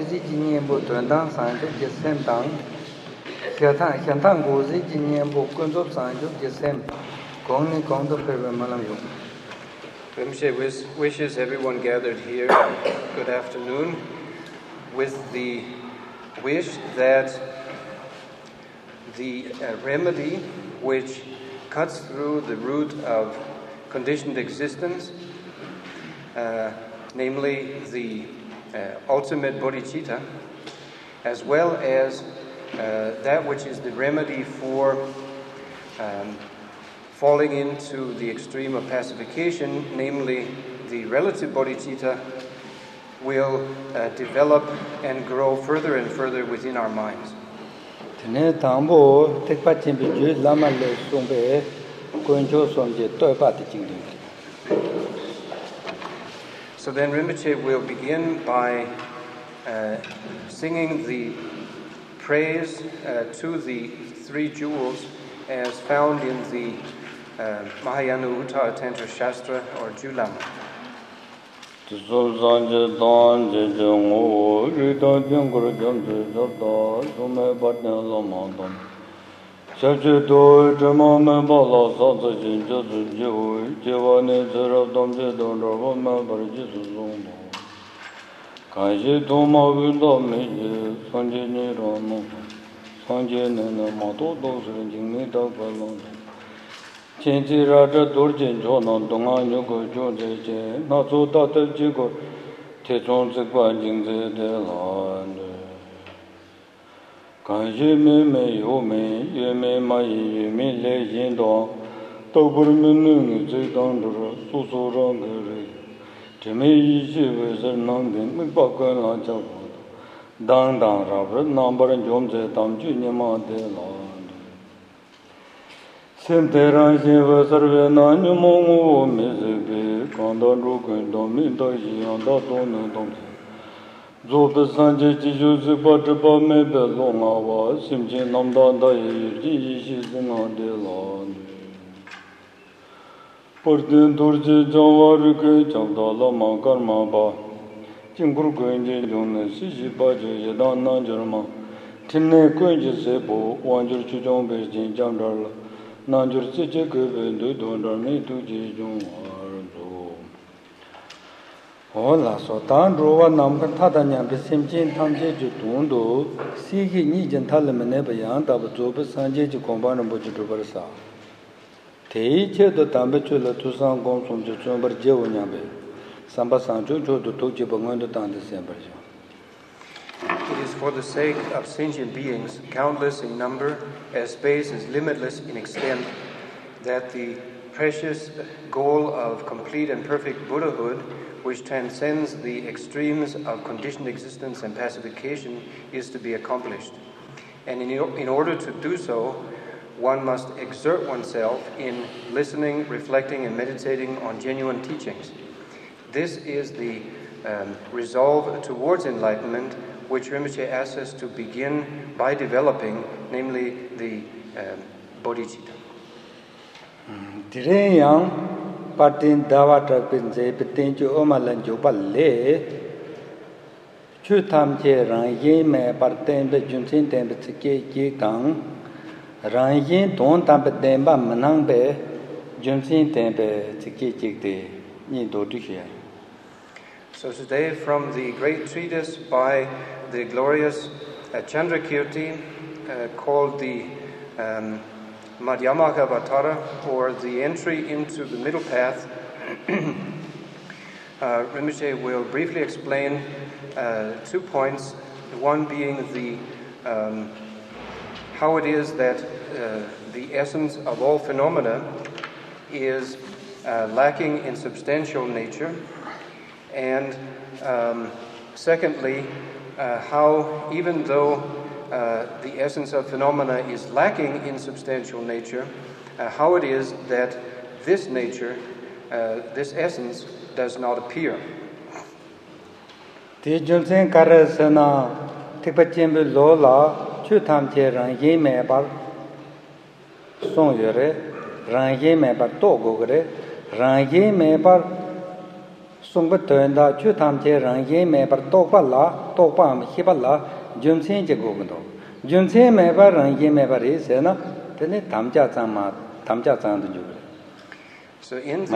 zi ji nian bo tuan dang san ju ji sem dang xian tang gu zi ji nian bo kun zo san ju ji sem gong ni gong do pe ma lam yu. Rinpoche wishes everyone gathered here good afternoon with the wish that the remedy which cuts through the root of conditioned existence, namely the ultimate bodhicitta, as well as that which is the remedy for falling into the extreme of pacification, namely the relative bodhicitta, will develop and grow further and further within our minds. So then Rinpoche will begin by singing the praise to the three jewels as found in the Mahayana Uttara Tantra Shastra or Julam. So tan ruwa nam kan thada nyam be simchin thamje ju tundu si gi ni jen thalamne ba yang da bu zo bu sanje ji gomba no bu ju bar sa te che do tambe chu la tu sang gom som ju chon bar je wo nyam be samba sang ju jo do to ji ba ngon do tan de sem bar jo. It is for the sake of sentient beings, countless in number, as space is limitless in extent, that the precious goal of complete and perfect Buddhahood, which transcends the extremes of conditioned existence and pacification, is to be accomplished. And in order to do so, one must exert oneself in listening, reflecting, and meditating on genuine teachings. This is the resolve towards enlightenment, which Rinpoche asks us to begin by developing, namely the bodhicitta. Patin dawata pinze pitinju omalan jubale chu tham che ran yin me parten be junsin ten be ke ke kang ran yin don tam be den ba manang be junsin ten be ke ke de ni do tu hia. So today, from the great treatise by the glorious Chandrakirti called the Madhyamakavatara, or the entry into the middle path, Rinpoche will briefly explain 2 points. One being the how it is that the essence of all phenomena is lacking in substantial nature, and secondly, how even though the essence of phenomena is lacking in substantial nature, how it is that this nature, this essence, does not appear. Sungpa Tuanda Chu Tamche Rang Yin Me Par Tokpa La, Tokpa Am Hipa La, Jumsen Je Gogando. Jumsen Me Par Rang Yin Me Par is, Tene Tamcha Zang the Jubilee. So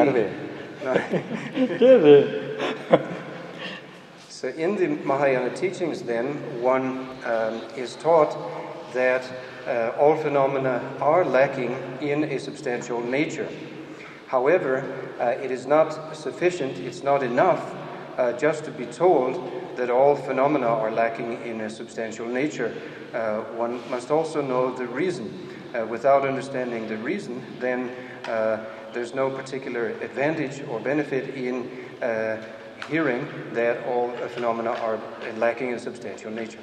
in the Mahayana teachings, then, one is taught that all phenomena are lacking in a substantial nature. However, it is not sufficient, it's not enough just to be told that all phenomena are lacking in a substantial nature. One must also know the reason. Without understanding the reason, then there's no particular advantage or benefit in hearing that all phenomena are lacking in substantial nature.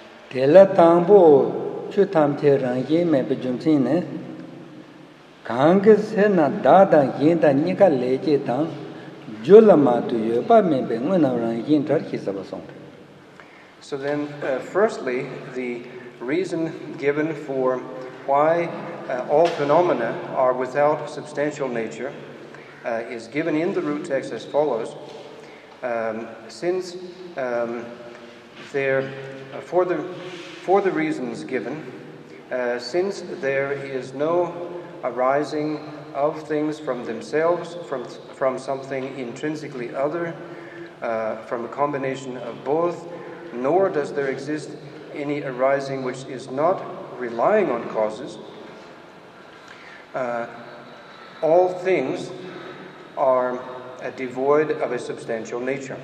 So then, firstly, the reason given for why all phenomena are without substantial nature is given in the root text as follows. Since for the reasons given, since there is no arising of things from themselves, from something intrinsically other, from a combination of both, nor does there exist any arising which is not relying on causes, all things are devoid of a substantial nature.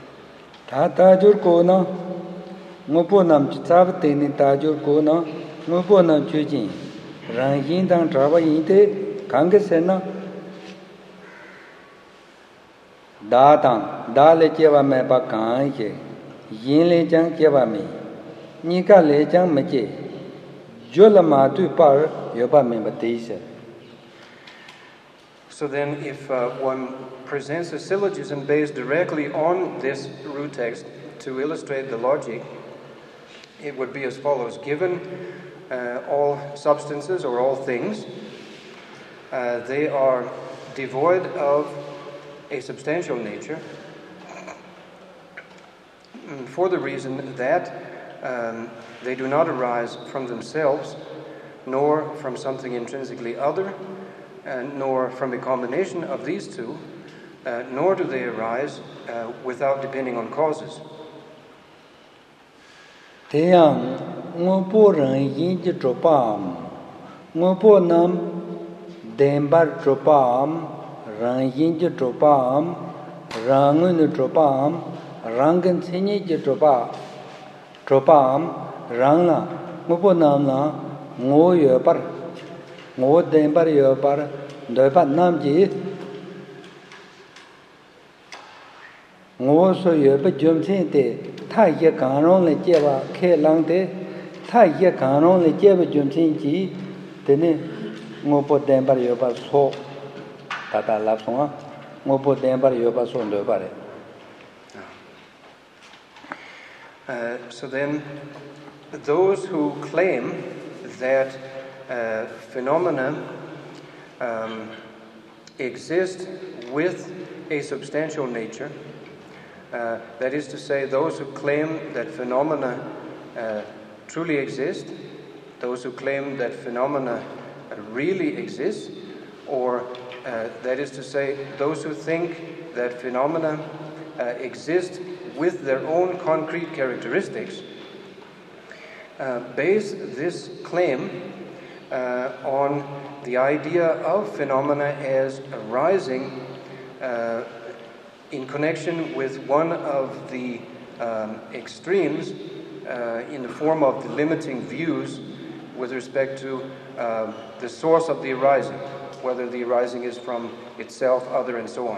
So then, if one presents a syllogism based directly on this root text to illustrate the logic, it would be as follows. Given all substances or all things, they are devoid of a substantial nature for the reason that they do not arise from themselves, nor from something intrinsically other, nor from a combination of these two, nor do they arise without depending on causes. So then, those who claim that phenomena exist with a substantial nature, that is to say, those who claim that phenomena truly exist, those who claim that phenomena really exist, or that is to say, those who think that phenomena exist with their own concrete characteristics, base this claim on the idea of phenomena as arising in connection with one of the extremes in the form of the limiting views with respect to the source of the arising, whether the arising is from itself, other, and so on.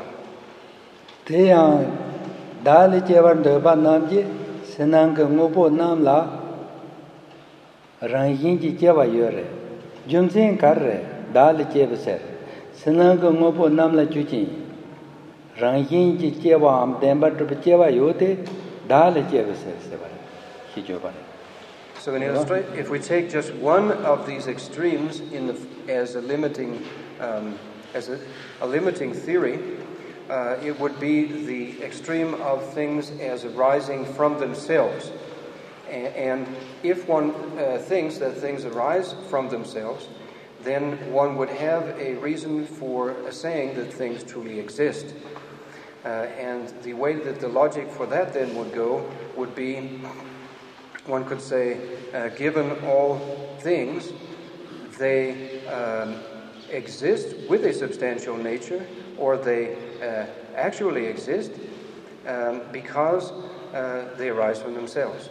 So, if we take just one of these extremes as a limiting theory, it would be the extreme of things as arising from themselves. And if one thinks that things arise from themselves, then one would have a reason for saying that things truly exist. And the way that the logic for that then would go would be, one could say, given all things, they exist with a substantial nature, or they actually exist because they arise from themselves.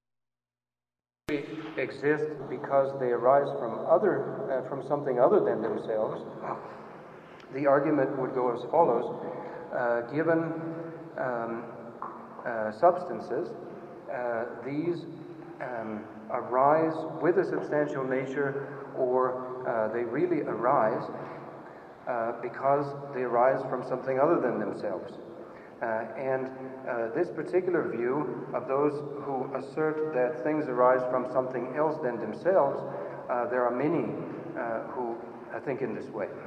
Exist because they arise from something other than themselves. The argument would go as follows: given substances, these arise with a substantial nature, or they really arise because they arise from something other than themselves. And this particular view of those who assert that things arise from something else than themselves, there are many who think in this way.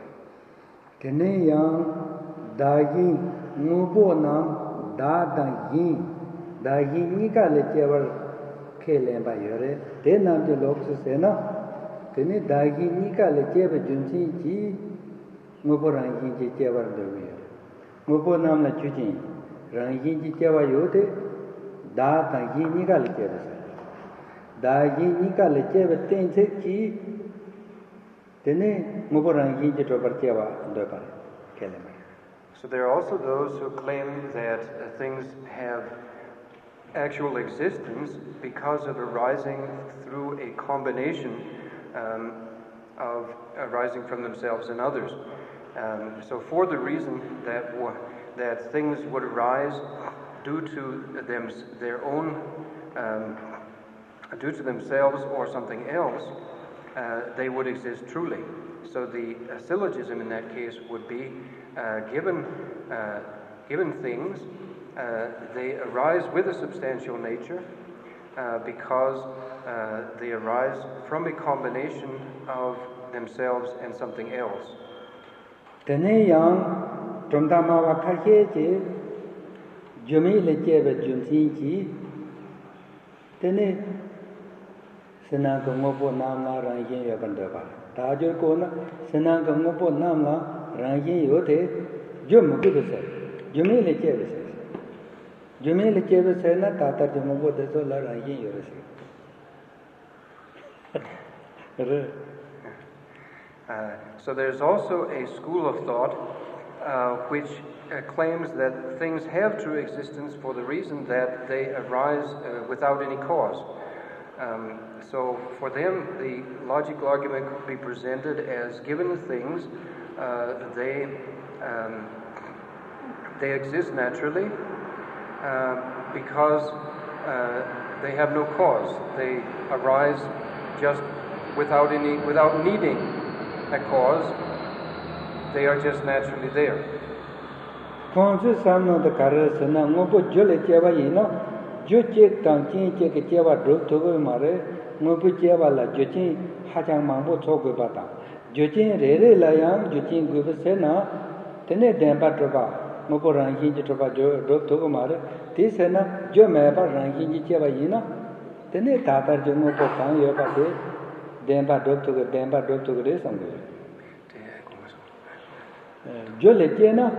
Muponam la chujin, Rangin Java Yote, Da Tangi Nika Lecebes. Da Nika Lecebe Tense, Tene Muporangi Java Dopa, Kelema. So there are also those who claim that things have actual existence because of arising through a combination of arising from themselves and others. So for the reason that things would arise due to their own, due to themselves or something else, they would exist truly. So the syllogism in that case would be given things, they arise with a substantial nature because they arise from a combination of themselves and something else. Tene yang Tromdama Wakake, Jumi Lechebe Junsinji, Tene Senangamopo Namla Rangin Yabandaba, Tajo Kona, Senangamopo Namla Rangin Yote, Jum Gudase, Jumi Lechebe says. Jumi Lechebe Sena Tata Jumobo de Sola Rangin Yorose. So there's also a school of thought which claims that things have true existence for the reason that they arise without any cause. So for them, the logical argument could be presented as given things, they exist naturally because they have no cause. They arise just without needing a cause, they are just naturally there. Consu Samno the Karasana, Mopo Jole Java Yino, Juche Tankin Jake Java drove to Mare, Mopu Java la Juchin, Hachang Mambo Togo Bata, Juchin Rere Layam, Juchin Gubasena, Tene Dempa Trova, Mopo Rankin Trova drove to Mare, Tisena, Jomeba Rankin Java Yino, Tene Tata Jomopo Kan Yopate. Demba drop to the Demba drop to the race on the Joletena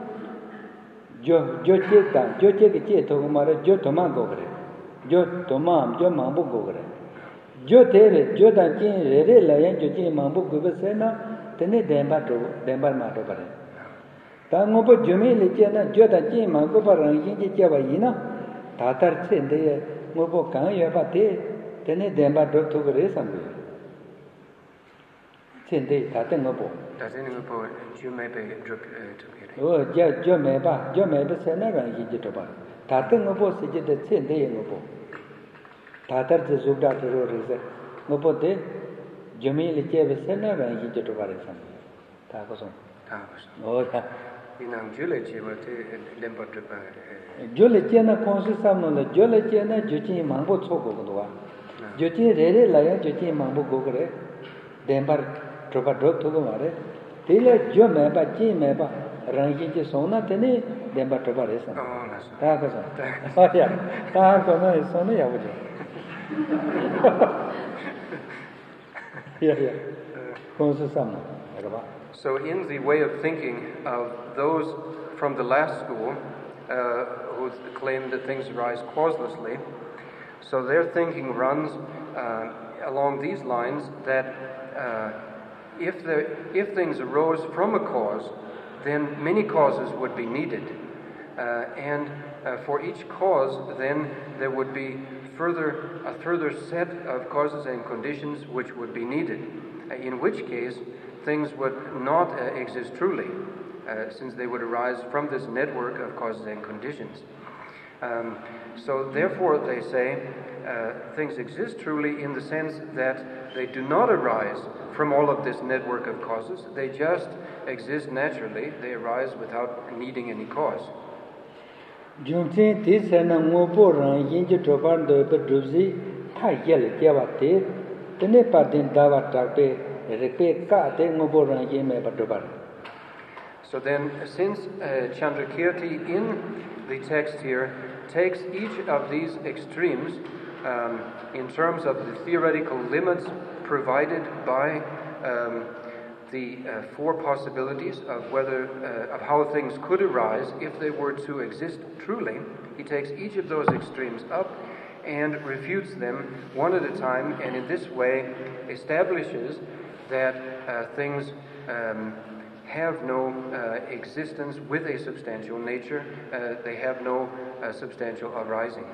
Jocheta, Jochek Tomara, Jotoma Gogre, Jotomam, Jomambo Gogre, Jotere, Jotakin, Rela, and Jotin Mambo Gubasena, Tene Demba Matobare. Tamopo Jumi Lecena, Jotakin, Mangoba Rangi Javayina, Tatar Sende, Mopo Kan Yapate, Tene Demba drop to the race on the Sende Tatangopo. Tatangopo, you may be drop together. Oh, Jomeba Senara Yitoba. Tatangopo suggested the Sende Ngopo. Tatar the Zubda to Rose. Mopote, Jomili Jeva Senara Yitoba. Tacoson. Oh, in Juliet, Lembo Julietana consists of the Julietana, Juti Mambo Toko. Juti Rede Laya, Juti Mambo Gogre, Dembar. Tropa drop to the mare, Tila Jomeba, Jimeba, rangi sona tene demba tobare sa Oh, that's ta ka sa oh ya ta ko no sona ya bu ya ko su sam So in the way of thinking of those from the last school who claim that things arise causelessly, so their thinking runs along these lines that if things arose from a cause, then many causes would be needed. And for each cause, then there would be a further set of causes and conditions which would be needed, in which case things would not exist truly, since they would arise from this network of causes and conditions. So therefore, they say, things exist truly in the sense that they do not arise from all of this network of causes. They just exist naturally. They arise without needing any cause. So then, since Chandrakirti in the text here takes each of these extremes in terms of the theoretical limits provided by the four possibilities of of how things could arise if they were to exist truly, he takes each of those extremes up and refutes them one at a time, and in this way establishes that things have no existence with a substantial nature. They have no substantial arising.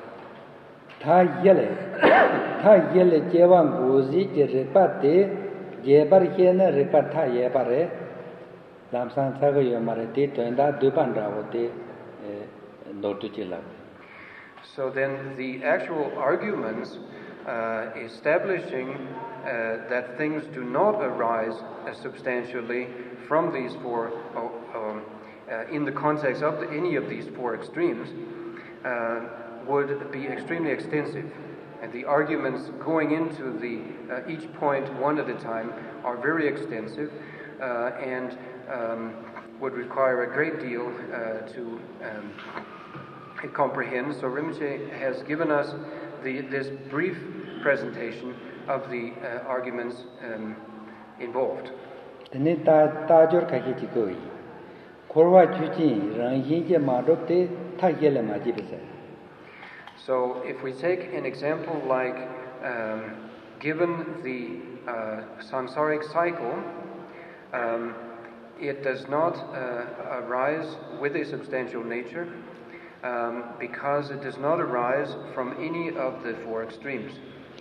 So then the actual arguments establishing that things do not arise substantially from these four, in the context of any of these four extremes, would be extremely extensive. And the arguments going into each point one at a time are very extensive and would require a great deal to comprehend. So Rinpoche has given us this brief presentation of the arguments involved. So if we take an example like given the samsaric cycle, it does not arise with a substantial nature because it does not arise from any of the four extremes.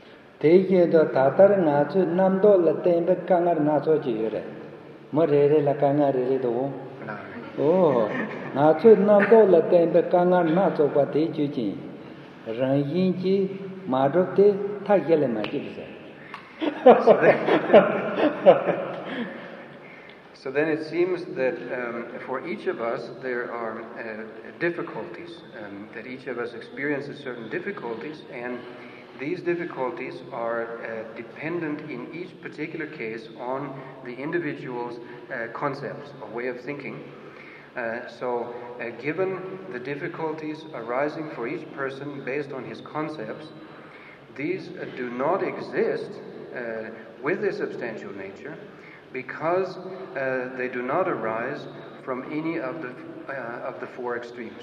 So then it seems that for each of us there are difficulties, that each of us experiences certain difficulties, and these difficulties are dependent in each particular case on the individual's concepts or way of thinking. So given the difficulties arising for each person based on his concepts, these do not exist with a substantial nature because they do not arise from any of the four extremes.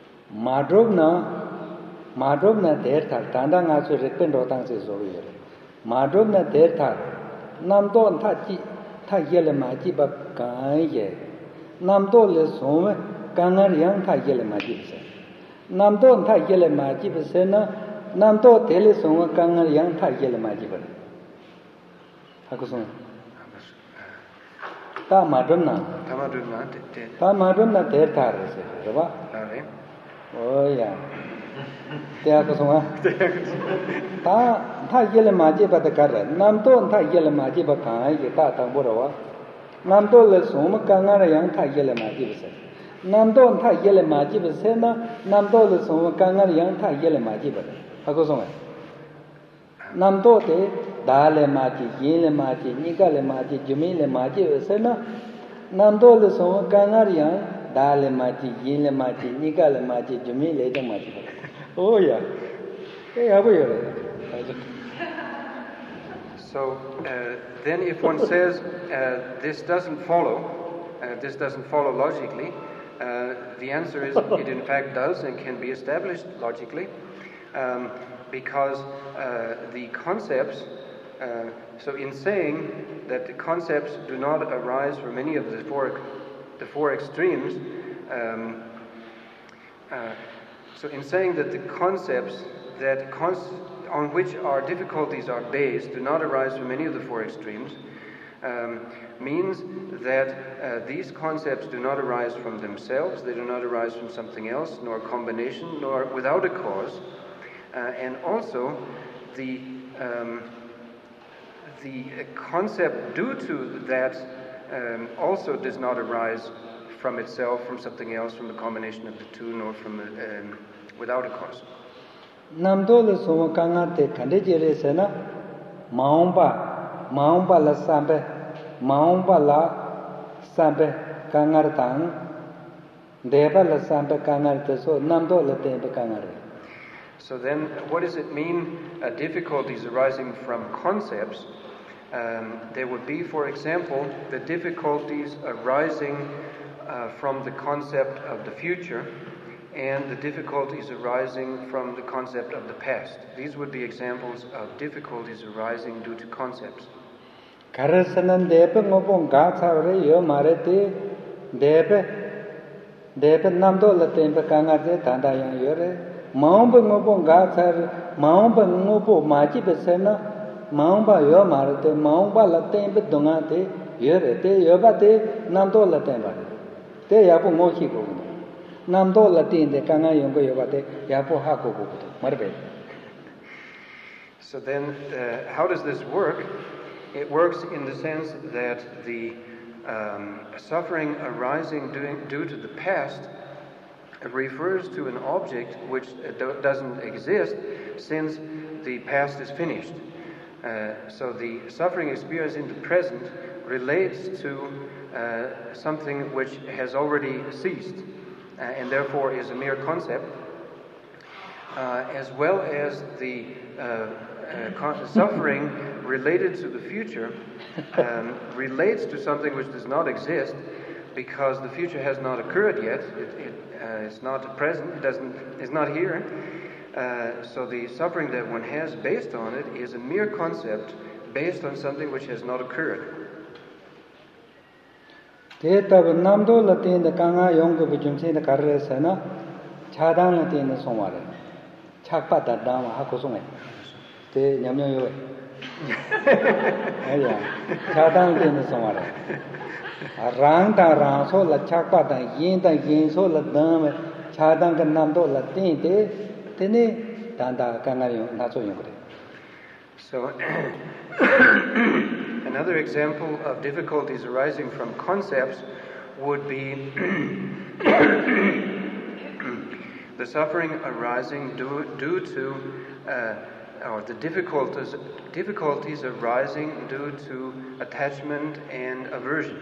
Madrovna derthar tanda nga su rekpen rotang se so yere Madrovna derthar namdo tha yele ma ji ba kan ye namdo le som kangar yang tha yele ma ji se namdo tha yele ma ji se na namdo tele som kangar yang tha yele ma ji ba hakuson ta Madrovna derthar se ba oh yeah Ta yele maji ba kar namto tha yele maji ba kai ye ta tang bo ro namto le som ka nga yang tha yele maji ba se namto tha yele maji ba se na namto le som ka nga yang tha yele maji ba ha ko song namto te da le maji yin le maji ni ka le maji jumi le maji se na Namdo le so Kangaria, Dale Mati, Yinle Mati, Nicale Mati, Jumile Mati. Oh, yeah. Hey, how are you? So then if one says this doesn't follow logically, the answer is it in fact does and can be established logically, because the concepts, so in saying that the concepts do not arise from any of the four extremes, so in saying that the concepts on which our difficulties are based do not arise from any of the four extremes, means that these concepts do not arise from themselves, they do not arise from something else, nor combination, nor without a cause, and also the concept due to that also does not arise from itself, from something else, from the combination of the two, nor from without a cause. Namdole so Kangate Kandijere Sena, Maumba la Sambe, Maumba la Sambe Kangartang, Deba la Sambe Kangarte, so Namdole Tempe Kangare. So then, what does it mean, difficulties arising from concepts? There would be, for example, the difficulties arising from the concept of the future, and the difficulties arising from the concept of the past. These would be examples of difficulties arising due to concepts. Karasanan depe ngopong gatsavre yo marete depe namdo latempe kangate tandayang yore maumba ngopong gatsar maumba ngopo machi besena maumba yo marete maumba latempe dongate yore te yobate namdo latempe te yapo ngochi ko Namdo Latin de Kanga Yongo Yobate, Yapo Hako. Marbe. So then, how does this work? It works in the sense that the suffering arising due to the past refers to an object which doesn't exist since the past is finished. So the suffering experienced in the present relates to something which has already ceased. And therefore is a mere concept, as well as the suffering related to the future relates to something which does not exist because the future has not occurred yet. It's not present. It's not here. So the suffering that one has based on it is a mere concept based on something which has not occurred. Tab Namdo Latin the Kanga Yongo Vijumsi the Carresana, Chadan Latin the Somare, Chakpata Dama Hakusome, the Yamyo. Chadan Latin the Somare. Rangta Ranso, La Chakpata, Yinta Yinso, La Dame, Chadan Namdo Latin, Tene, Tanda Kangayo, Naso Yongre. So, another example of difficulties arising from concepts would be the suffering arising due to, or the difficulties arising due to attachment and aversion.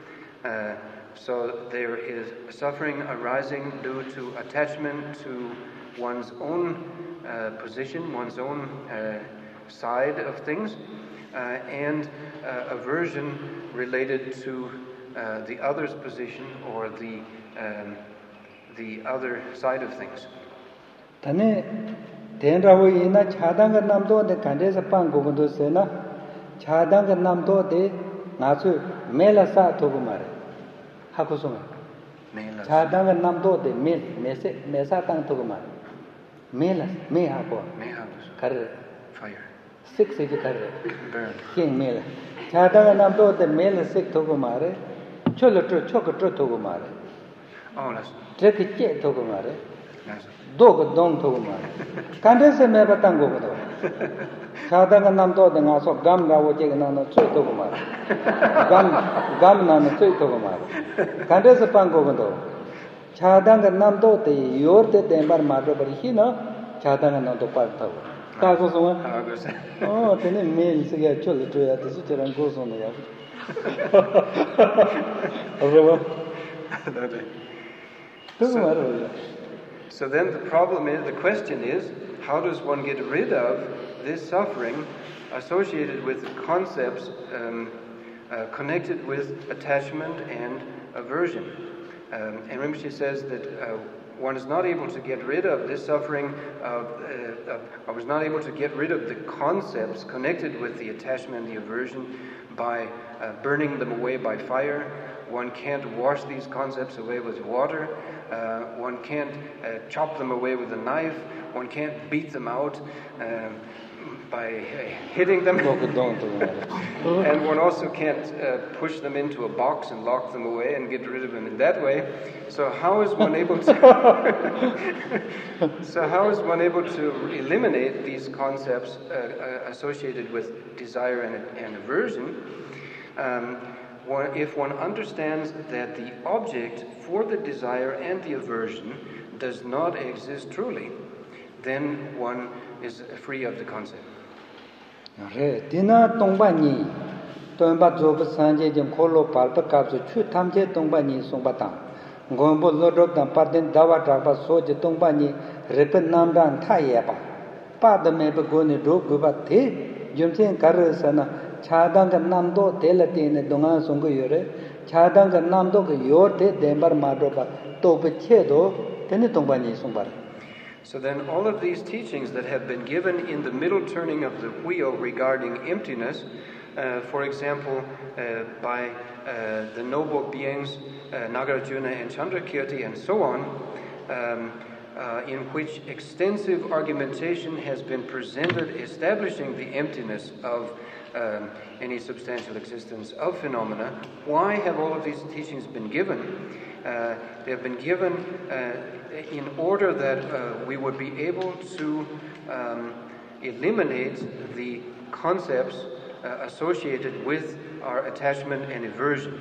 So there is suffering arising due to attachment to one's own position, one's own side of things, and aversion related to the other's position or the other side of things. Tane tenrawo ina chadanga namdo de kandesa pangogondo sena chadanga namdo de nasu melasa togumare hakusoma chadanga namdo de mesa tang togumare melas me hako kar fire 6 is kar burn king mela chadanga namdo de mela 6 togumare cholo chokotro togumare oh las trek che togumare dog dong togumare kandese me batango godo chadanga namdo de ngaso gam rawo che na no choi togumare gam na no choi togumare kandese pango godo chadanga namdo de yor de tembar maro bari hino chadanga namdo par thago ta go so oh tene mail se ya cholo ya de su cheran go so no ya So then the question is, how does one get rid of this suffering associated with concepts connected with attachment and aversion? And Rinpoche says that one is not able to get rid of this suffering, I was not able to get rid of the concepts connected with the attachment and the aversion by burning them away by fire. One can't wash these concepts away with water. One can't chop them away with a knife. One can't beat them out by hitting them. And one also can't push them into a box and lock them away and get rid of them in that way. So how is one able to eliminate these concepts associated with desire and aversion? If one understands that the object for the desire and the aversion does not exist truly, then one is free of the concept. Dina Tongbani, Tomba Zob Sanje Jim Kolo Palpa Kapsu, Chu Tamje Tongbani Sombatan, Gombo Lodrop than Pardin Dawa Trapa Soja Tongbani, Repet Namdan Tayaba, Pada Mebagoni Dro Gubate, Jumsin Karasana. Chadanga Namdo Telatine Donga Sunguyure, Chadanga Namdo Yorte, Dembar Madroba, Topechedo, Tenitombani Sumbar. So then all of these teachings that have been given in the middle turning of the wheel regarding emptiness, for example, by the noble beings Nagarjuna and Chandrakirti and so on, in which extensive argumentation has been presented establishing the emptiness of any substantial existence of phenomena. Why have all of these teachings been given? They have been given in order that we would be able to eliminate the concepts associated with our attachment and aversion.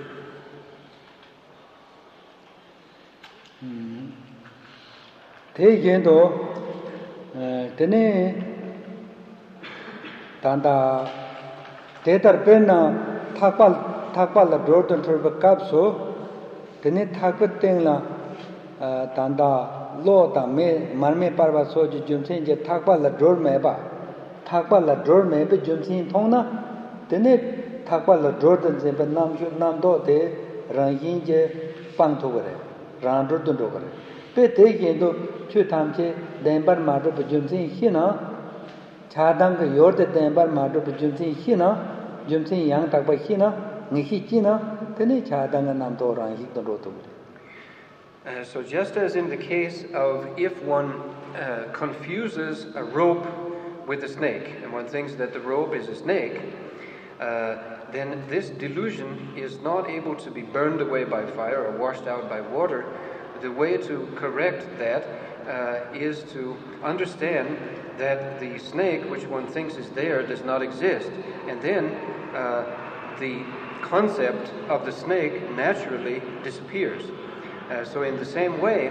Tetar Pena Takpal la Dorton Turba Kapso, Tene Takpet Tengla Tanda Lo Tame Marme Parva Soji Jumsin Takpal la Dor Meba, Takpal la Dor Meba Jumsin Tongna, Tene Takpal la Dorton Zempa Namdo de Ranginje Pangtogare, Randurton Dogare. Pe Tegendo Chutamche, Dembar Madro Jumsin Hina. Chadanga Yorte Dembar Madro Jumsin Hina, Jumsin Yang Takba Hina, Nikhichina, Tene Chadanga Namdo Rangi Rotu. So just as in the case of if one confuses a rope with a snake, and one thinks that the rope is a snake, then this delusion is not able to be burned away by fire or washed out by water. The way to correct that is to understand that the snake, which one thinks is there, does not exist. And then the concept of the snake naturally disappears. So in the same way,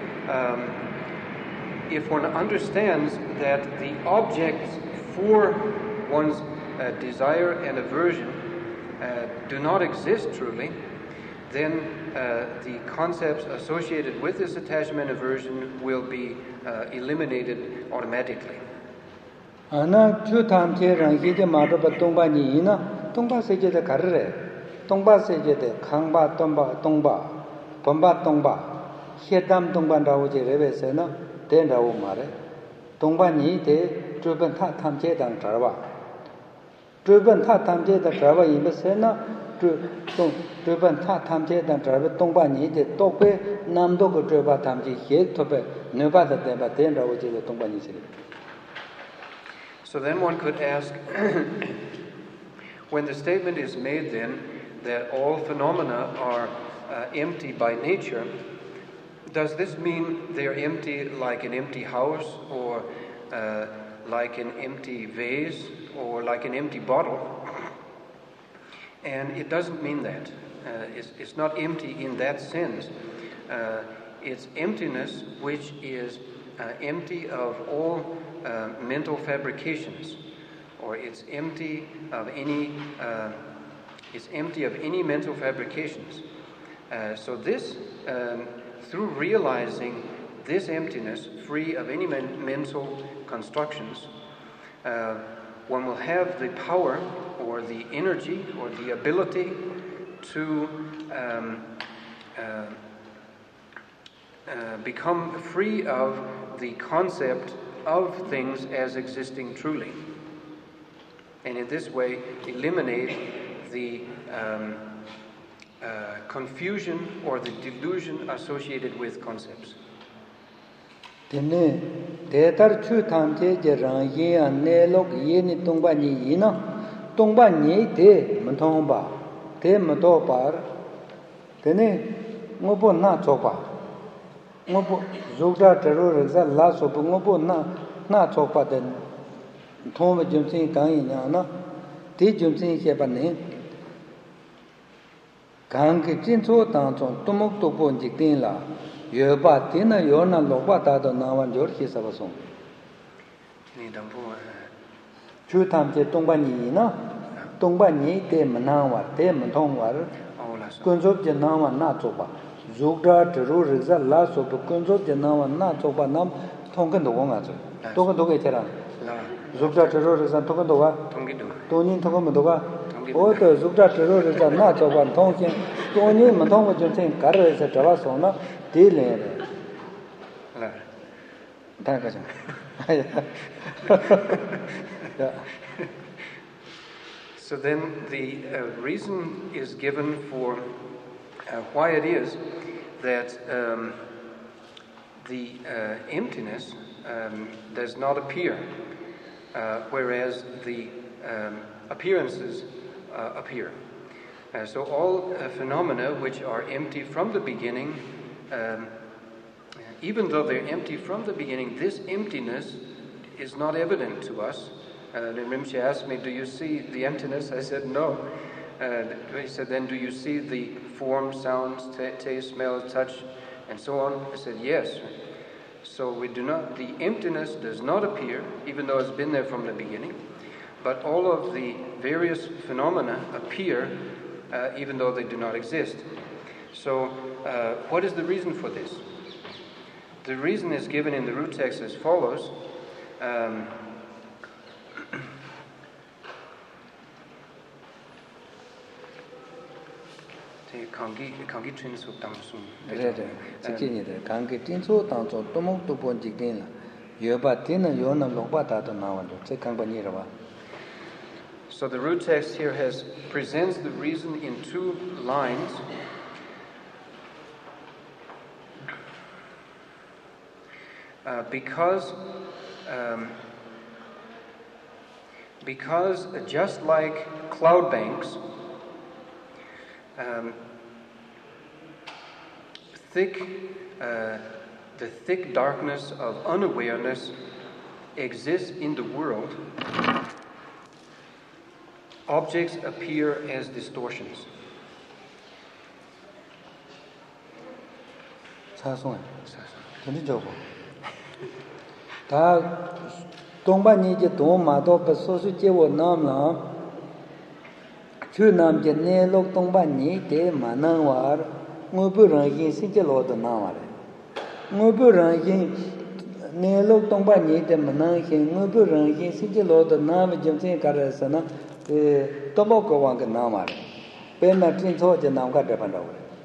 if one understands that the objects for one's desire and aversion do not exist truly, then the concepts associated with this attachment and aversion will be eliminated automatically. Ana Chutam Cheran Hija Madaba Tumba Nina, Tumba Seja de Carre, Tumba Seja de Kangba Tumba Tumba, Pamba Tumba, Hedam Tumba Rauji Revesena, then Raumare, Tumba Ni de Druban Tatam Chedan Trava. Druban Tatam Chedan Trava in the Sena, Druban Tatam Chedan Trava, Tumba Ni de Tope, Namdogo Druba Tamji, Head Tope, Nevada Deba, then Rauji the Tumba Ni. So then one could ask, when the statement is made then that all phenomena are empty by nature, does this mean they're empty like an empty house or like an empty vase or like an empty bottle? And it doesn't mean that. It's not empty in that sense. It's emptiness which is empty of all mental fabrications, or it's empty of any is empty of any mental fabrications. So this, through realizing this emptiness, free of any mental constructions, one will have the power or the energy or the ability to become free of the concept of things as existing truly. And in this way, eliminate the confusion or the delusion associated with concepts. Tene detar chu tamche je rang ye an ne lok ye ni tongba ni yina tongba ni de mthong ba de mdo par tene ngobo na chokpa ngobo zogda tero reza la so ngobo na chokpa den thom jum sin kan yin na de jum sin che ba ne gang ke jin cho dang chong tumok to bon jik tin la yoba tina yona lokwa ta do nawan jor ki sa basong ni dang bu chu tam je tongba ni na tongba ni te mna wa te mthong wa kun so je na wa na cho ba zugda tru riza la so bu kun so je na wa na cho ba nam thong kan do nga cho to kan do ke chera zugda tru riza to kan do ga thong gi do to nin thong ma do ga o to zugda tru riza na cho ba thong chen to ni ma thong wa je chen kar re sa tra so na So then the reason is given for why it is that the emptiness does not appear, whereas the appearances appear. So all phenomena which are empty from the beginning, even though they're empty from the beginning, this emptiness is not evident to us. Rinpoche asked me, do you see the emptiness? I said, no. He said, then do you see the form, sounds, taste, smell, touch, and so on? I said, yes. So we do not, the emptiness does not appear, even though it's been there from the beginning, but all of the various phenomena appear even though they do not exist. So what is the reason for this? The reason is given in the root text as follows. Kangi Trinso Tamsum. Kangi Trinso Tamsum, Tomok to Ponjigdin, Yobatina, Yona Lobata, Nawando, Sekambani Rava. So the root text here presents the reason in two lines. Because just like cloud banks, the thick darkness of unawareness exists in the world, objects appear as distortions. Tongba ni je dong ma do pa so su je wo nam la chu nam je ne lok tongba ni de ma nang war ngo bu ran yin sin je lo de na wa le ngo bu ran yin ne lok tongba ni de ma nang hin ngo bu ran yin sin je lo de na me jim sin ka ra sa na to mo ko wang ka na ma le pe na tin so je nam ka de pan do.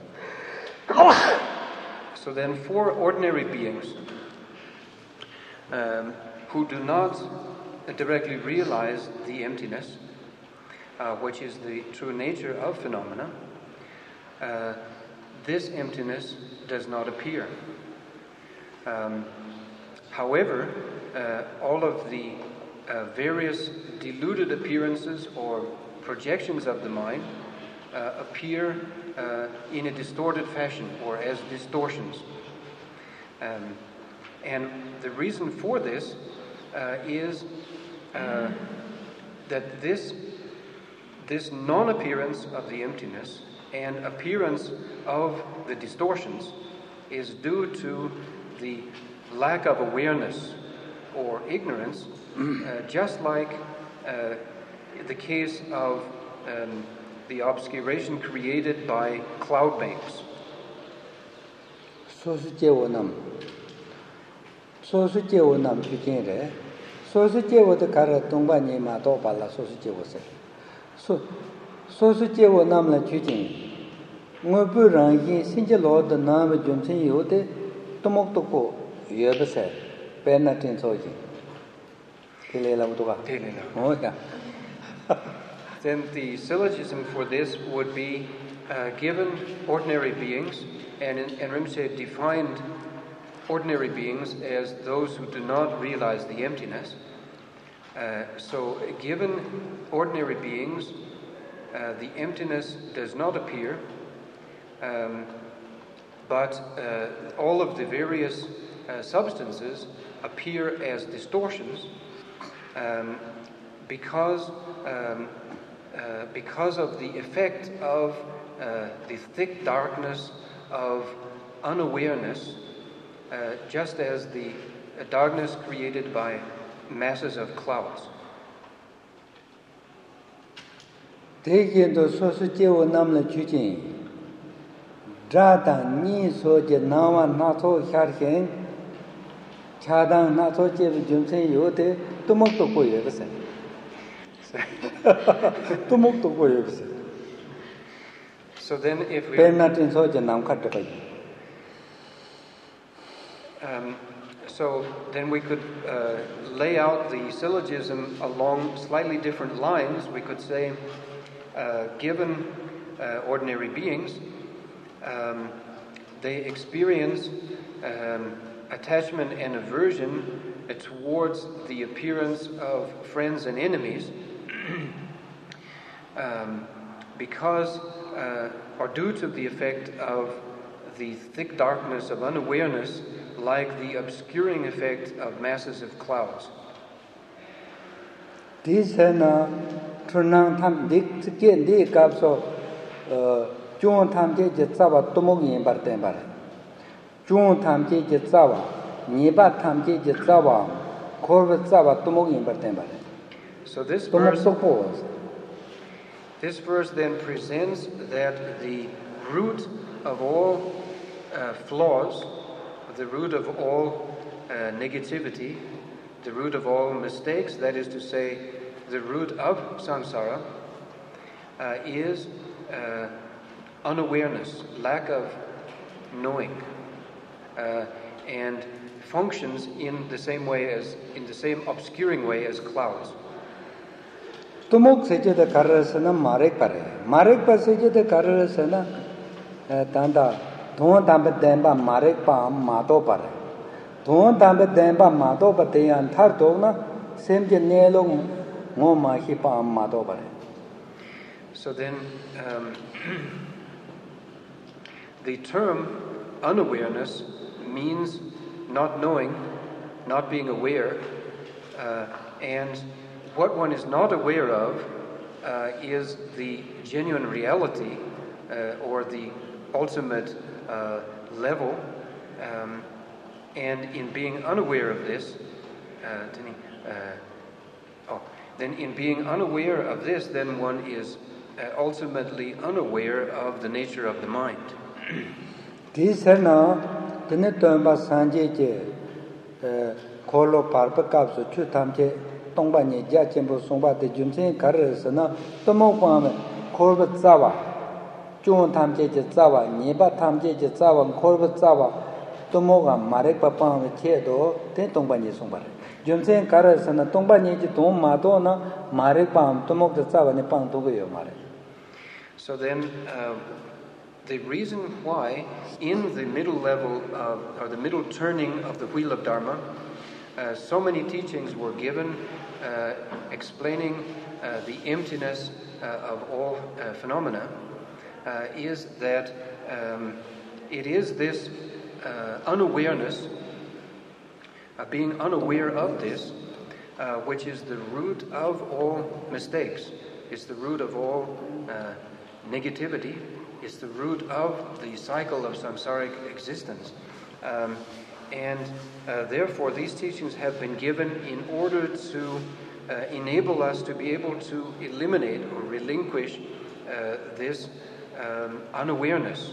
So then for ordinary beings who do not directly realize the emptiness, which is the true nature of phenomena, this emptiness does not appear. However, all of the various deluded appearances or projections of the mind appear in a distorted fashion or as distortions. And the reason for this is that this non-appearance of the emptiness and appearance of the distortions is due to the lack of awareness or ignorance, just like the case of the obscuration created by cloud banks. 소수 제원남 주진래 소수 제원의 가르 동반이 마도 발라 소수 제원세 소수 제원남의 주진 뭐부랑이 신제로의 나의 존재 요데 도목도고 여버세 배나tin 소지 텔레라부도가 오야 Then the syllogism for this would be given ordinary beings, and Rinpoche defined ordinary beings as those who do not realize the emptiness. So given ordinary beings, the emptiness does not appear, but all of the various substances appear as distortions because of the effect of the thick darkness of unawareness, just as the darkness created by masses of clouds. 대견도 소수제워 남는 주진 자당 니 소제 나와 나소 샤르행 차당 나소 제비 좀세 요데 또먹도 보여버세 또먹도 보여버세 So then if we 배나tin 소제 남 카트바이 so then we could lay out the syllogism along slightly different lines. We could say, given ordinary beings, they experience attachment and aversion towards the appearance of friends and enemies because or due to the effect of the thick darkness of unawareness, like the obscuring effect of masses of clouds. This Trunang Tam Dik Tikin Di Kapso Jun Tam Jitsawa Tomogi Bartembar Jun Tam Jitsawa Niba Tam Jitsawa Korvatsawa Tomogi Bartembar. So this verse then presents that the root of all flaws, the root of all negativity, the root of all mistakes, that is to say, the root of samsara, is unawareness, lack of knowing, and functions in the same obscuring way as clouds. Tumuk sejada karasana marek pare. Marek pa sejada karasana tanda dhon dambe demba marek pa mato pare. Dhon dambe demba mato pa teyan thar dogna semje nelong ngoma hi pa mato pare. So then the term unawareness means not knowing, not being aware, and what one is not aware of is the genuine reality or the ultimate level, and in being unaware of this, then one is ultimately unaware of the nature of the mind. This is now the Netomba Sanje Kolo Parpa Kapsu Chutamche Tongbani Jachimbo Somba de Jumsen Karasana Tomo Kwame Korbat Zawa Jun Tamje Zawa Niba Tamje Zawa Korbat Zawa Tomoga Marek Papa Chedo Ten Tongbani Somba Jumsen Karasana Tongbani Tom Madonna Marek Pam Tomok Zawa Nepang Togo Mare. So then the reason why in the middle level or the middle turning of the wheel of Dharma so many teachings were given explaining the emptiness of all phenomena is that it is this unawareness, being unaware of this, which is the root of all mistakes. It's the root of all negativity. It's the root of the cycle of samsaric existence. And therefore, these teachings have been given in order to enable us to be able to eliminate or relinquish this unawareness.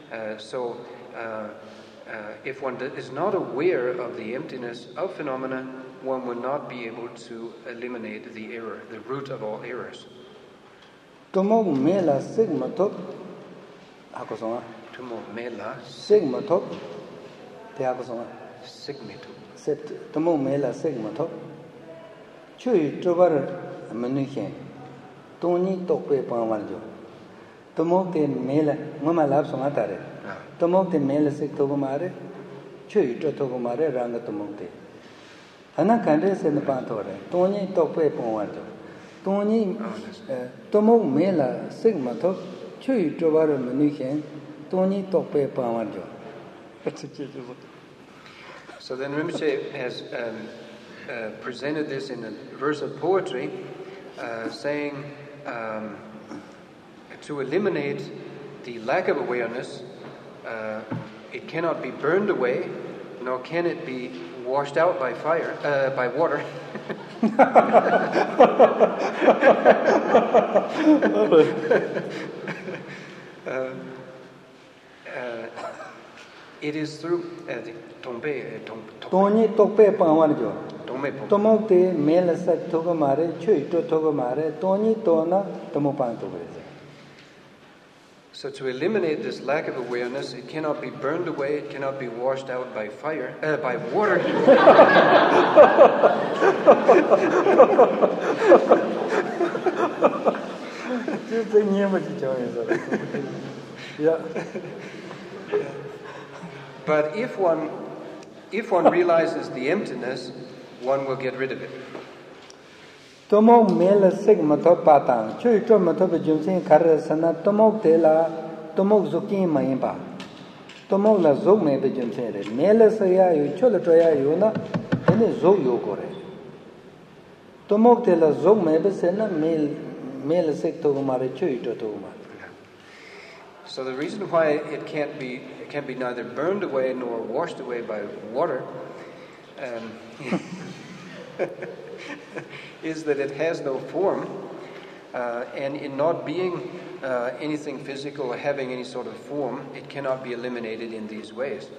If one is not aware of the emptiness of phenomena, one will not be able to eliminate the error, the root of all errors. Tomog mela sigma top akosonga. Tomog mela sigma top te akosonga. Sigma top. Set tomog mela sigma top. Chui trobar manuchen. Toni tokpe pamarjo. Tomog te mela mama lab songa tare. Tomog te mela sig togomare. Chui tro togomare ranga tomog te. Hana kandre se napantore. Toni tokpe pamarjo. Toni tomog mela sigma top. Chui trobar manuchen. Toni tokpe pamarjo. So then Rinpoche has presented this in a verse of poetry, saying to eliminate the lack of awareness, it cannot be burned away, nor can it be washed out by fire, by water. It is through Toni tokpe pamarjo. Tomog te mela sak togomare, chui to togomare, Toni tona tomopan togomare. So to eliminate this lack of awareness, it cannot be burned away, it cannot be washed out by fire, by water. But if one realizes the emptiness, one will get rid of it. Tomog mela sig matop patang, chui to matop jumsing karasana, tomog tela, tomog zuki maimba. Tomog la zog me be jumsing, mela saya yu, chola troya yu na, ene zog yu kore. Tomog tela zog me be sena, mela sig togumare, chui to togumare. So the reason why it can't be neither burned away nor washed away by water is that it has no form, and in not being anything physical or having any sort of form, it cannot be eliminated in these ways.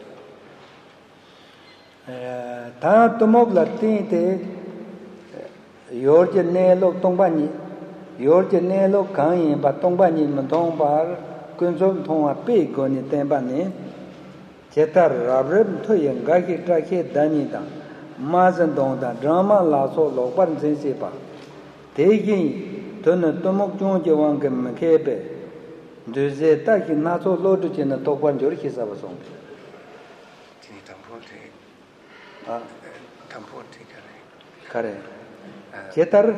Ta tomog la tinte yorje ne lok tongbani yorje ne lok kan ba tongbani mtong bar kunzom thonga pe goni tembani chetar rabrem thoyen ga ki tra ke dani da mazan dong da drama la so lo pan sen se pa degi ton tomok jong je wang ke mkebe de ze ta ki na so lo tu chen to kwan jor ki sa ba song tini tampote kare chetar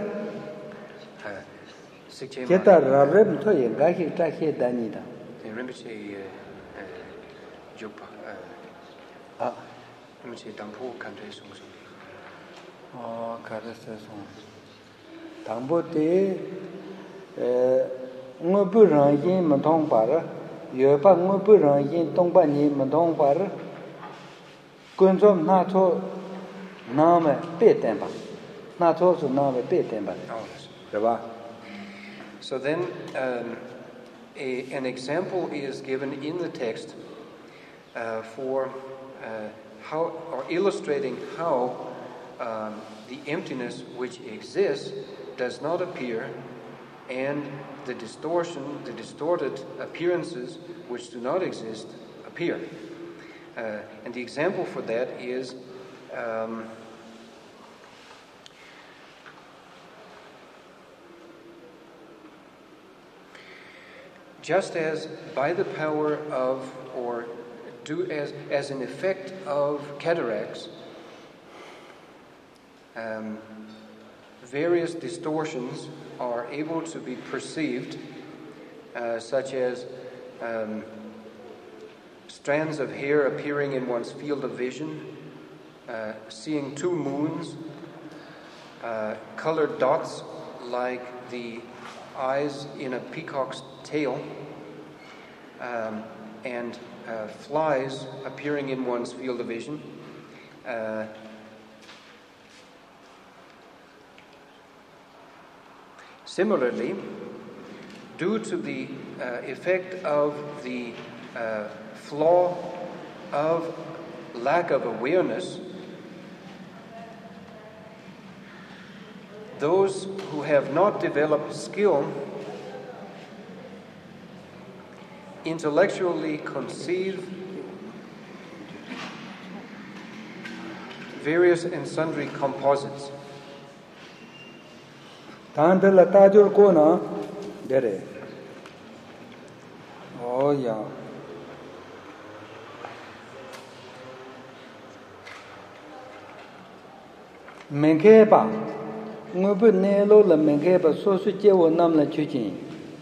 chetar rabrem thoyen ga ki tra ke dani da Rinpoche Jopa Rinpoche Dampo Kante Sung Sung. Oh, Kante Sung. Dampo te ngobu rang yin ma thong par, yo pa ngobu rang yin tong pa ni ma thong par, kun som na cho na me pe ten pa. Na cho su na me pe ten pa. So then an example is given in the text for how, or illustrating how the emptiness which exists does not appear, and the distorted appearances which do not exist appear. And the example for that is just as by the power of, or due as an effect of cataracts, various distortions are able to be perceived, such as strands of hair appearing in one's field of vision, seeing two moons, colored dots like the eyes in a peacock's tail, and flies appearing in one's field of vision. Similarly, due to the effect of the flaw of lack of awareness, those who have not developed skill intellectually conceive various and sundry composites. Tandala tajur kona dere. Oh yeah. Mengeba ngubu nelo la mengeba so su je wo nam la chu chin.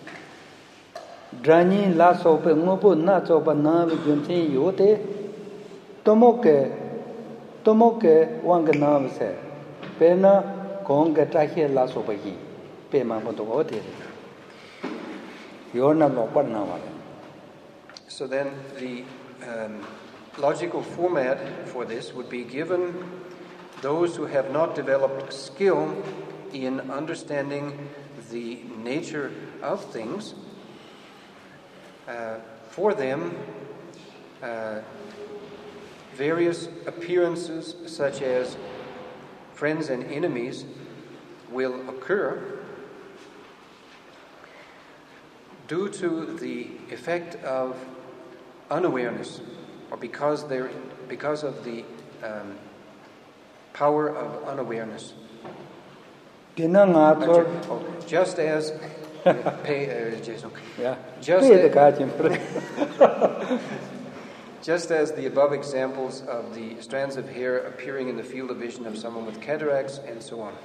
Drani la so pe ngubu na so pa na bi jun chin yo te tomoke wang na ba se. Pe na gong ga ta he la so pa yi. Pe ma bo to o te. Yo na lo pa na wa. So then the logical format for this would be given those who have not developed skill in understanding the nature of things. For them, various appearances such as friends and enemies will occur due to the effect of unawareness, or because of the power of unawareness. Just as just as the above examples of the strands of hair appearing in the field of vision of someone with cataracts and so on.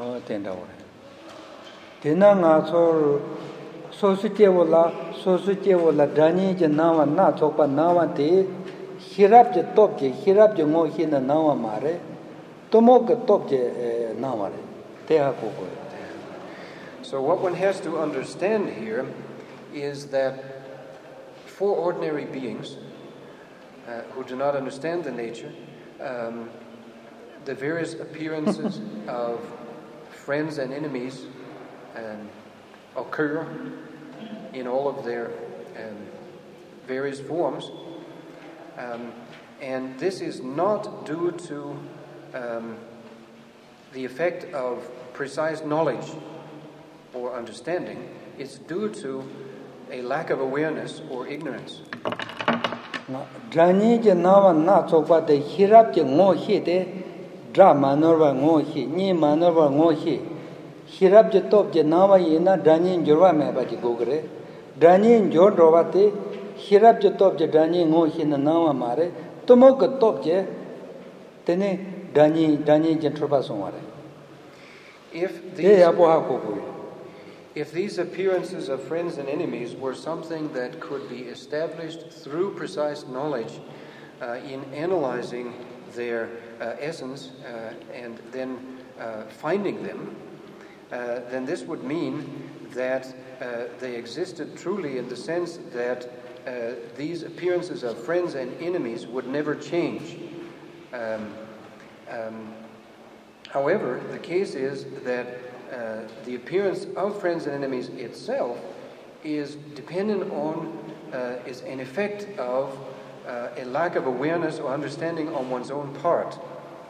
Dani nawa na topa nawa te hirap je top je hirap je ngo hi na nawa mare tomo ke top je nawa re te ha ko ko. So what one has to understand here is that for ordinary beings who do not understand the nature, the various appearances of friends and enemies occur in all of their various forms, and this is not due to the effect of precise knowledge or understanding. It's due to a lack of awareness or ignorance. Drani je nawa na chokpa de hirap je ngo hi de dra manorwa ngo hi ni manorwa ngo hi hirap je top je nawa yina drani jorwa me ba ji gogre drani jor rowa te hirap je top je drani ngo hi na nawa mare tomo ke top je tene drani je tropa songare. If these appearances of friends and enemies were something that could be established through precise knowledge in analyzing their essence and then finding them, then this would mean that they existed truly in the sense that these appearances of friends and enemies would never change. However, the case is that the appearance of friends and enemies itself is dependent on, is an effect of a lack of awareness or understanding on one's own part.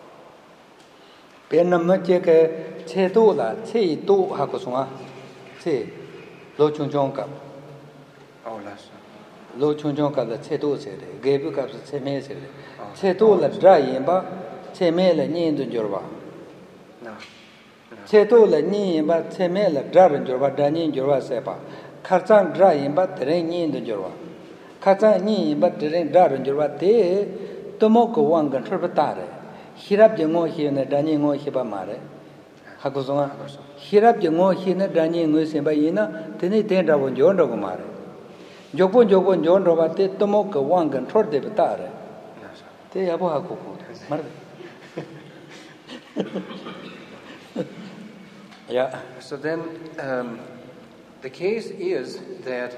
Cheto la ni ba cheme la drar jorwa dani jorwa sepa kharchang dra yin ba tren ni de jorwa kharchang ni ba tren drar jorwa te tomo ko wang gan thar ta re hirap je ngo hi ne dani ngo hi ba ma re ha ko songa hirap je ngo hi ne dani ngo se ba yin na tene ten da bon jon ro ko ma re jopon jon ro ba te tomo ko wang gan thar de ba ta re te ya bo ha ko ko mar Yeah. So then, the case is that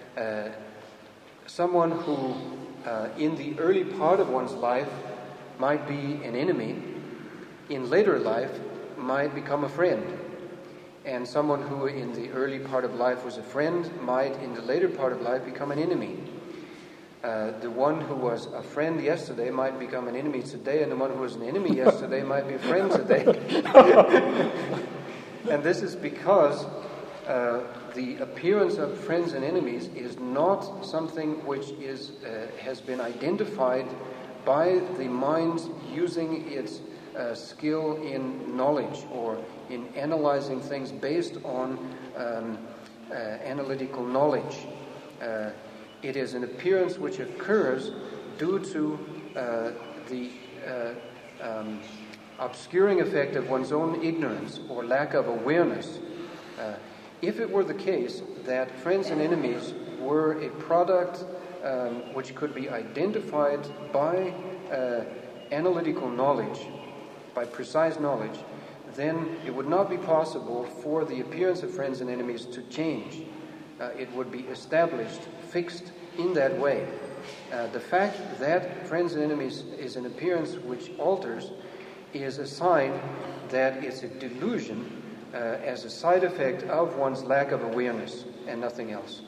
someone who, in the early part of one's life, might be an enemy, in later life might become a friend. And someone who in the early part of life was a friend might in the later part of life become an enemy. The one who was a friend yesterday might become an enemy today, and the one who was an enemy yesterday might be a friend today. And this is because the appearance of friends and enemies is not something which has been identified by the mind using its skill in knowledge or in analyzing things based on analytical knowledge. It is an appearance which occurs due to the obscuring effect of one's own ignorance or lack of awareness. If it were the case that friends and enemies were a product which could be identified by analytical knowledge, by precise knowledge, then it would not be possible for the appearance of friends and enemies to change. It would be established, fixed in that way. The fact that friends and enemies is an appearance which alters is a sign that it's a delusion as a side effect of one's lack of awareness and nothing else.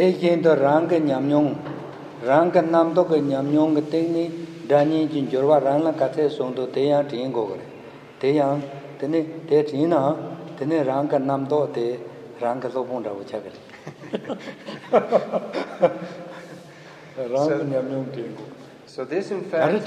So this in fact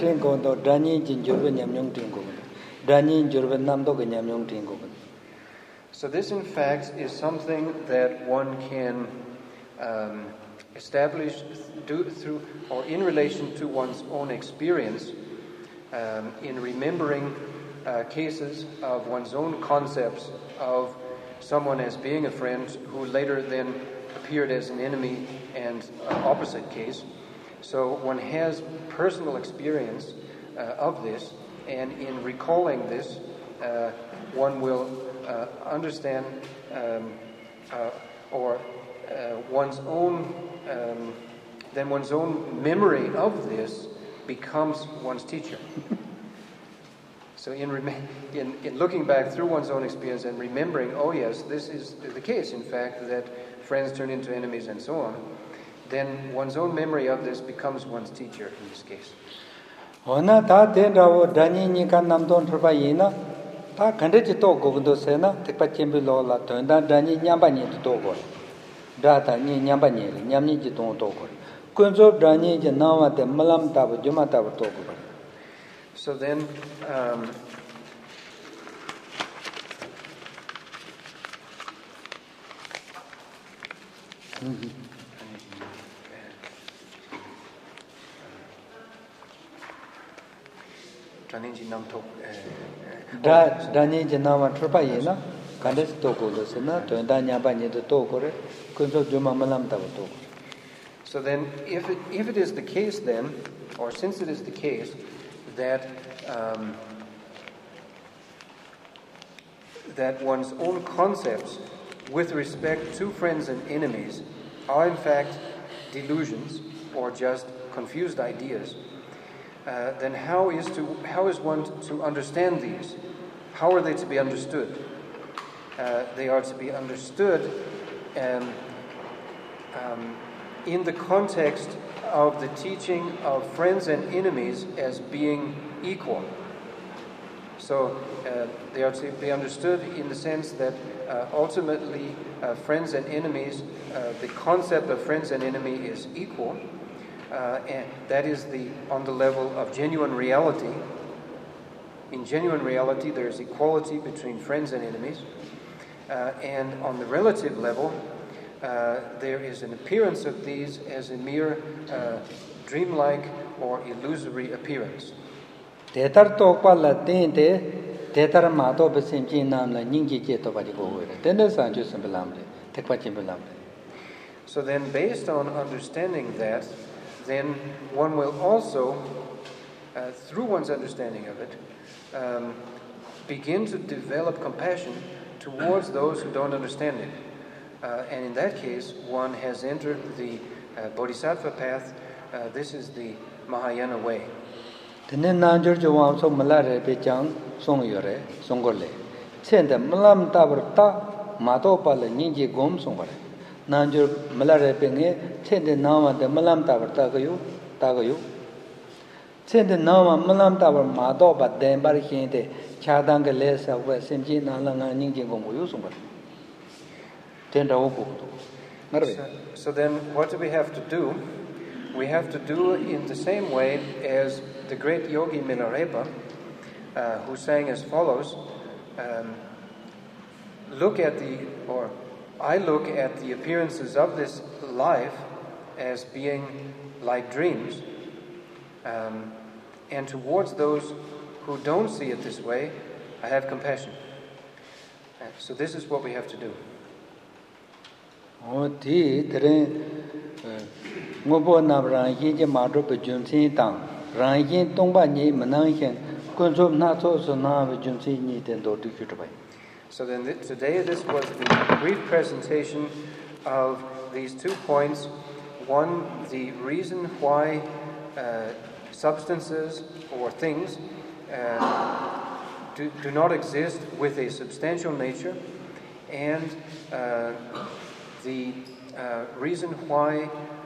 So this in fact is something that one can establish through or in relation to one's own experience in remembering cases of one's own concepts of someone as being a friend who later then appeared as an enemy and opposite case. So one has personal experience of this, and in recalling this, one will understand one's own memory of this becomes one's teacher. So in looking back through one's own experience and remembering, oh yes, this is the case, in fact, that friends turn into enemies and so on, then one's own memory of this becomes one's teacher in this case. So then So then if it is the case then, or since it is the case that that one's own concepts with respect to friends and enemies are in fact delusions or just confused ideas, then how is one to understand these? How are they to be understood? They are to be understood in the context of the teaching of friends and enemies as being equal. So they are to be understood in the sense that ultimately friends and enemies, the concept of friends and enemy is equal, and that is on the level of genuine reality. In genuine reality, there is equality between friends and enemies, and on the relative level, there is an appearance of these as a mere dreamlike or illusory appearance. So then, based on understanding that, then one will also, through one's understanding of it, begin to develop compassion towards those who don't understand it. And in that case, one has entered the Bodhisattva path. This is the Mahayana way. Matopala Ninji Gom Songare. Nanjur Malare Penge, Tende Nama the Malam Tower Tagayu. Tende Nama Malam Tower Matopa, then Barikinde, Chadanga Lesa, West Senji Nalanga Ninji Gom Yusumar. Tenda Oku. So then, what do we have to do? We have to do in the same way as the great yogi Milarepa, who sang as follows. I look at the appearances of this life as being like dreams, and towards those who don't see it this way, I have compassion. So this is what we have to do. Ngobo Nabran Yin Madro Junsi Tang, Ranyin Tongba Ni Mananhan, Kunzum Nato Sona Junsi Ni Tendo to Kutubai. So then today this was the brief presentation of these 2 points. One, the reason why substances or things do not exist with a substantial nature, and the reason why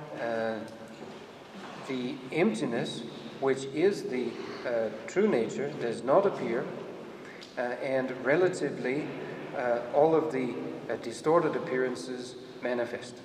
the emptiness, which is the true nature, does not appear, and relatively all of the distorted appearances manifest.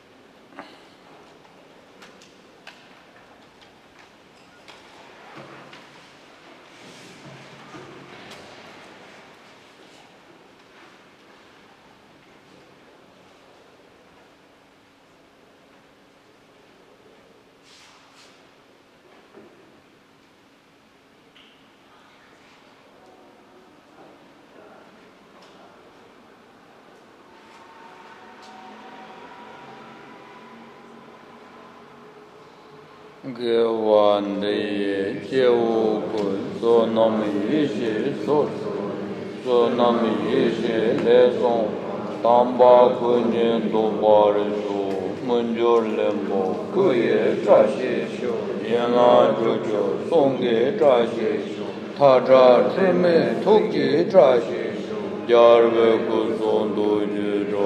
Gewande Jewu so nomi yishi so nomi yishi leson tamba kunyen dobare so munjor lembo kuye trashi yana jojo songe trashi taja teme toki trashi jarve kusondo jiro